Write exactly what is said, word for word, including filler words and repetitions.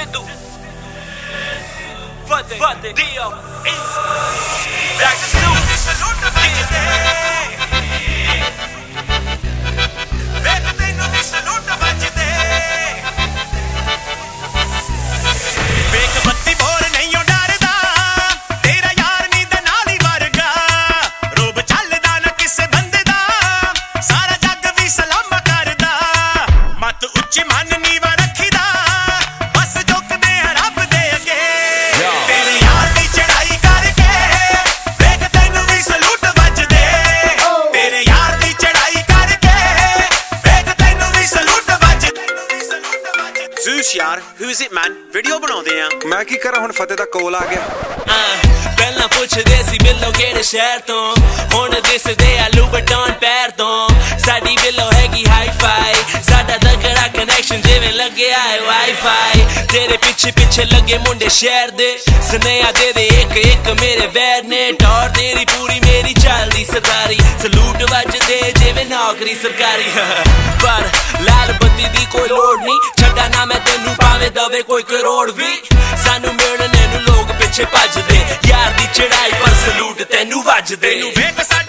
Sidhu Fateh Fateh D O E Back to Zeus Salute bajde Vek tenu vi salute bajde Vek batti bol nahi ho darda Tera yaar neend naal hi varga Rob chalda na kisse bande da Sara jag vi salam karda Mat ਉੱਚੀ man ਨੀਵਾ ਰੱਖੀਦਾ ਬਸ ਝੁਕਦੇ ਆ ਰੱਬ ਦੇ ਅੱਗੇ ਤੇਰੇ ਯਾਰ ਦੀ ਚੜਾਈ ਕਰਕੇ ਵੇਖ ਤੈਨੂੰ ਵੀ ਸਲੂਟ ਵੱਜਦੇ ਤੇਰੇ ਯਾਰ ਦੀ ਚੜਾਈ ਕਰਕੇ ਵੇਖ ਤੈਨੂੰ ਵੀ ਸਲੂਟ ਵੱਜਦੇ Zeus ਯਾਰ who is it man video ਬਣਾਉਂਦੇ ਆ ਮੈਂ ਕੀ ਕਰਾਂ ਹੁਣ ਫਤਿਹ ਦਾ ਕੋਲ ਆ ਗਿਆ ਪਹਿਲਾਂ ਪੁੱਛਦੇ ਸੀ ਬਿੱਲੋ ਕਿਹੜੇ ਸ਼ਹਿਰ ਤੋਂ ਹੁਣ ਦਿਸਦੇ ਆ ਲੂਬਟਨ ਪੈਰ ਤੋਂ ਸਾਡੀ ਬਿੱਲੋ ਹੈਗੀ ਹਾਈ ਫਾਈ ਸਾਡਾ ਤਕੜਾ ਕਨੈਕਸ਼ਨ ਜਿਵੇਂ ਲੱਗਿਆ ਹੈ ਵਾਈਫਾਈ ਤੇਰੇ ਪਿੱਛੇ ਪਿੱਛੇ ਲੱਗੇ ਮੁੰਡੇ ਸ਼ਹਿਰ ਦੇ ਸੁਨੇਹਾ ਦੇ ਦੇ ਇੱਕ ਇੱਕ ਮੇਰੇ ਵੈਰ ਨੇ ਟੌਰ ਤੇਰੀ ਪੂਰੀ ਮੇਰੀ ਚੱਲਦੀ ਸਰਦਾਰੀ ਸਲੂਟ ਵੱਜਦੇ ਜਿਵੇਂ ਨੌਕਰੀ ਸਰਕਾਰੀ ਪਰ ਲਾਲ ਬੱਤੀ ਦੀ ਕੋਈ ਲੋੜ ਨਹੀਂ ਛੱਡਾ ਨਾ ਮੈਂ ਤੈਨੂੰ ਭਾਵੇਂ ਦਵੇ ਕੋਈ ਕਰੋੜ ਵੀ ਸਾਨੂੰ ਮਿਲਣੇ ਨੂੰ ਲੋਕ ਪਿੱਛੇ ਭੱਜਦੇ ਯਾਰ ਦੀ ਚੜਾਈ ਪਰ ਸਲੂਟ ਤੈਨੂੰ ਵੱਜਦੇ ਵੇਖ